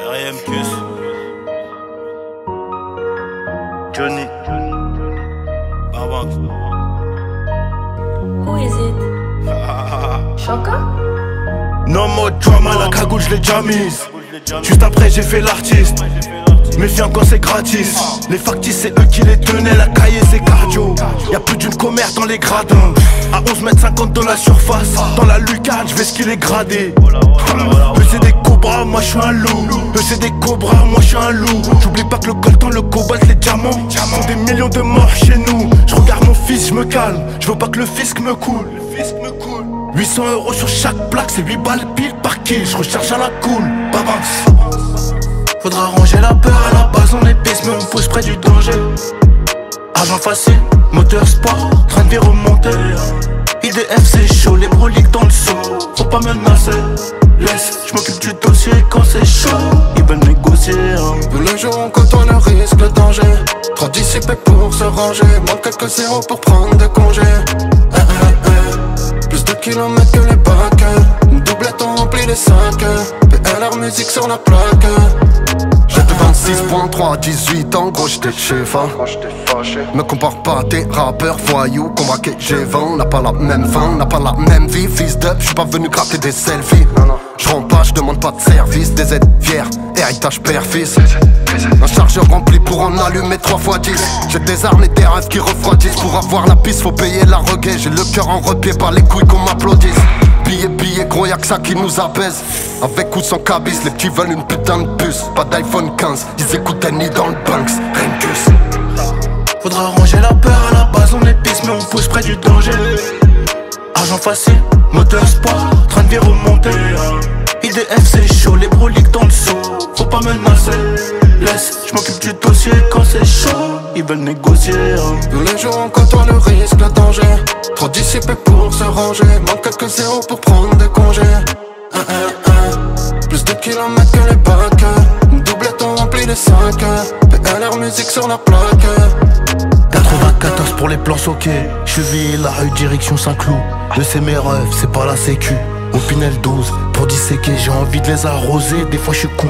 RMQS Johnny Barbanks. Who is it? Shaka? No more drama, la cagoule je l'ai déjà mise. Juste après j'ai fait l'artiste. Méfiant quand c'est gratis. Les factices c'est eux qui les tenaient. La cahier c'est cardio. Y'a plus d'une commère dans les gradins. À 11,50 m dans la surface. Dans la lucarne je vais ce qu'il est gradé. Eux c'est des cobras, moi je suis un loup. Eux c'est des cobras, moi je suis un loup. J'oublie pas que le coltan, le cobalt, les diamants font des millions de morts chez nous. Je regarde mon fils, je me calme. Je veux pas que le fisc me coule. 800 € sur chaque plaque, c'est 8 balles pile par kill. Je recharge à la cool, Barbanks. Faudra ranger la peur, à la base on est pisse mais on pousse près du danger. Argent facile, moteur sport, train de vie remonter. IDF c'est chaud, les broliques dans le saut. Faut pas menacer, laisse, je m'occupe du dossier quand c'est chaud. Ils veulent négocier Tous les jours on côtoie le risque, le danger. Trop dissipé pour se ranger, manque quelques zéros pour prendre des congés. Plus de kilomètres que les bacs. Une doublette on remplit les sacs. PLR musique sur la plaque. J'étais 26.3 à 18 ans, gros j'étais chef. Me compare pas à tes rappeurs voyous qu'on braquait G20. On n'a pas la même fin, on n'a pas la même vie. Fils d'up, j'suis pas venu gratter des selfies. J'rentre pas, j'demande pas de service. Des aides fiers, héritage père-fils. Un chargeur rempli pour en allumer 3 x 10. J'ai des armes et des rêves qui refroidissent. Pour avoir la piste faut payer la regaie. J'ai le cœur en repied par les couilles qu'on m'applaudisse. Billets, gros y'a que ça qui nous apaise. Avec ou sans cabis, les petits veulent une putain de puce. Pas d'iPhone 15, ils écoutent ni dans le Banks. Renkus. Faudra ranger la peur, à la base on est pisse mais on pousse près du danger. Argent facile, moteur sport, train de vie remonter. IDF c'est chaud, les broliques dans le saut. Faut pas menacer, laisse, je m'occupe du dossier quand c'est chaud. Ils veulent négocier Tous les jours on côtoie le risque, le danger. Trop dissipé pour se ranger, manque quelques zéros pour prendre des congés. Plus de kilomètres que les bacs. Une doublette on remplit les sacs. PLR musique sur la plaque. 94 pour les plans soqués. Cheville, la rue, direction Saint-Cloud. Je sais mes rêves, c'est pas la sécu. Au Pinel 12, pour disséquer, j'ai envie de les arroser. Des fois je suis con.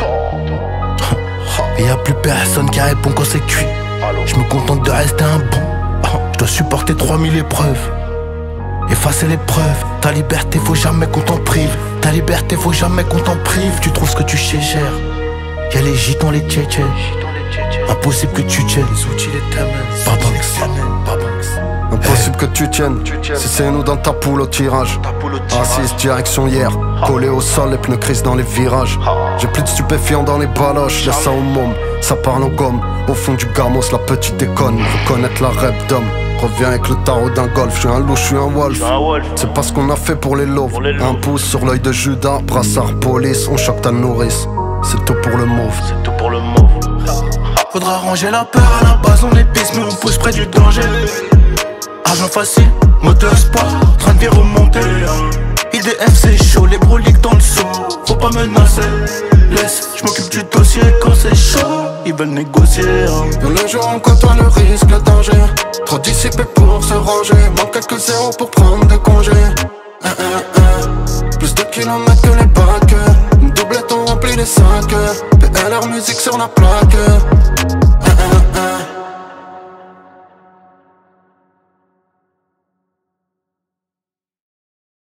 Et y'a plus personne qui répond quand c'est cuit. Je me contente de rester un bon. Je dois supporter 3000 épreuves. Effacer les preuves. Ta liberté faut jamais qu'on t'en prive. Ta liberté faut jamais qu'on t'en prive. Tu trouves ce que tu sais gères. Y'a les gitans, les tchétchènes. Impossible que tu tiennes. Les outils, les Barbanks. Impossible que tu tiennes. Si c'est nous dans ta poule au tirage. Assise direction hier. Collé au sol, les pneus crissent dans les virages. J'ai plus de stupéfiants dans les baloches. Laisse ça au môme, ça parle aux gommes. Au fond du gamos, la petite déconne. Reconnaître la rep d'homme. Reviens avec le tarot d'un golf. J'suis un loup, j'suis un wolf. C'est pas ce qu'on a fait pour les loaves. Un pouce sur l'œil de Judas. Brassard police, on choque ta nourrice. C'est tout pour le mauve. Faudra ranger la peur, à la base on est pisse mais on pousse près du danger. Argent facile, moteur sport, train de vie remonter. IDF c'est chaud, les broliques dans le saut. Faut pas menacer, laisse, je m'occupe du dossier quand c'est chaud. Ils veulent négocier Tous les jours on côtoie le risque, le danger. Trop dissipé pour se ranger, manque quelques zéros pour prendre des congés. Plus de kilomètres que les bacs. Une doublette on remplit les sacs. PLR musique sur la plaque.